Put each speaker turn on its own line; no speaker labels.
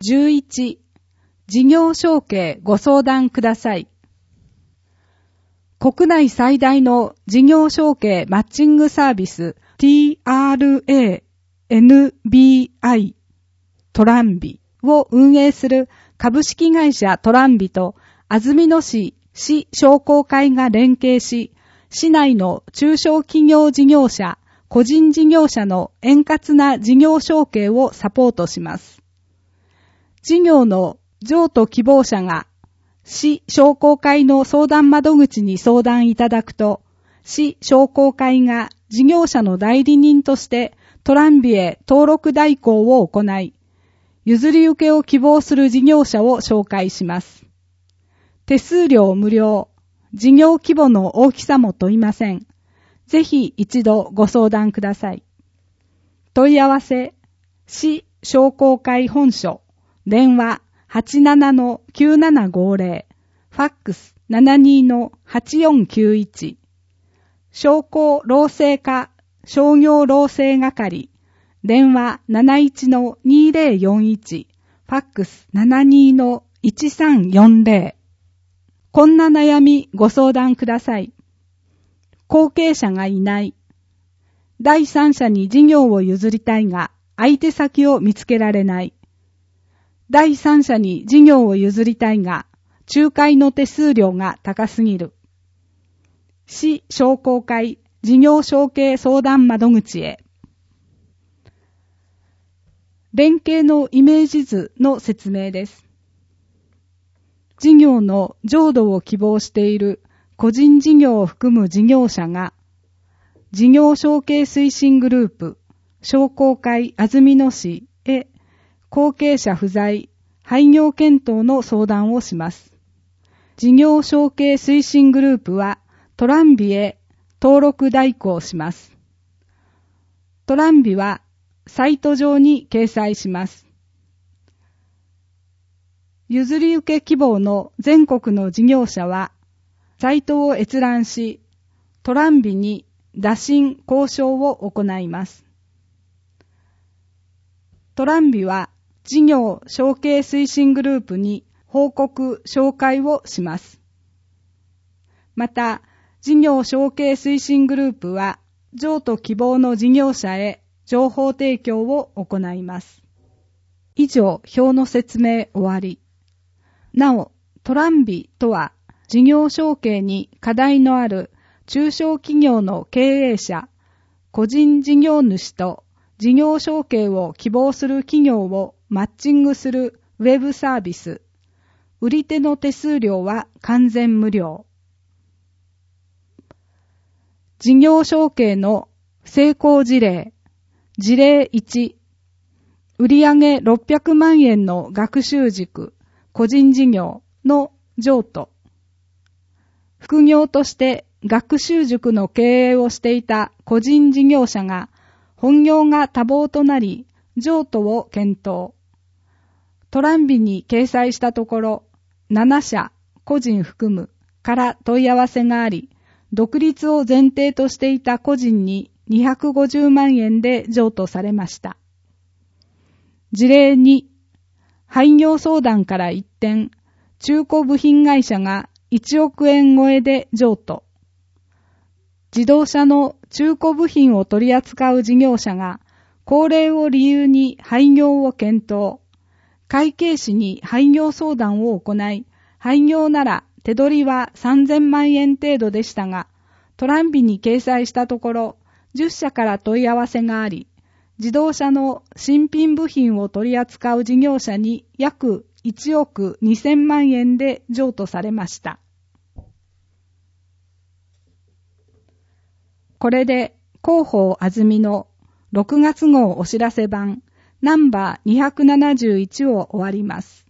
11、事業承継ご相談ください。国内最大の事業承継マッチングサービス TRANBI トランビを運営する株式会社トランビと安曇野市市商工会が連携し、市内の中小企業事業者、個人事業者の円滑な事業承継をサポートします。事業の譲渡希望者が市商工会の相談窓口に相談いただくと、市商工会が事業者の代理人としてトランビへ登録代行を行い、譲り受けを希望する事業者を紹介します。手数料無料、事業規模の大きさも問いません。ぜひ一度ご相談ください。問い合わせ、市商工会本所、電話 87-9750、ファックス 72-8491、商工労政課商業労政係、電話 71-2041、ファックス 72-1340。こんな悩みご相談ください。後継者がいない。第三者に事業を譲りたいが、相手先を見つけられない。第三者に事業を譲りたいが、仲介の手数料が高すぎる。市商工会事業承継相談窓口へ。連携のイメージ図の説明です。事業の譲渡を希望している個人事業を含む事業者が、事業承継推進グループ、商工会安曇野市へ後継者不在、廃業検討の相談をします。事業承継推進グループはトランビへ登録代行します。トランビはサイト上に掲載します。譲り受け希望の全国の事業者は、サイトを閲覧し、トランビに打診交渉を行います。トランビは事業承継推進グループに報告紹介をします。また、事業承継推進グループは、譲渡希望の事業者へ情報提供を行います。以上、表の説明終わり。なお、トランビとは、事業承継に課題のある中小企業の経営者、個人事業主と事業承継を希望する企業をマッチングするウェブサービス。売り手の手数料は完全無料。事業承継の成功事例。事例1。売上600万円の学習塾、個人事業の譲渡。副業として学習塾の経営をしていた個人事業者が本業が多忙となり譲渡を検討。トランビに掲載したところ7社個人含むから問い合わせがあり、独立を前提としていた個人に250万円で譲渡されました。事例2、廃業相談から一転、中古部品会社が1億円超えで譲渡。自動車の中古部品を取り扱う事業者が高齢を理由に廃業を検討。会計士に廃業相談を行い、廃業なら手取りは3000万円程度でしたが、トランビに掲載したところ10社から問い合わせがあり、自動車の新品部品を取り扱う事業者に約1億2000万円で譲渡されました。これで広報安曇の6月号お知らせ版ナンバー271を終わります。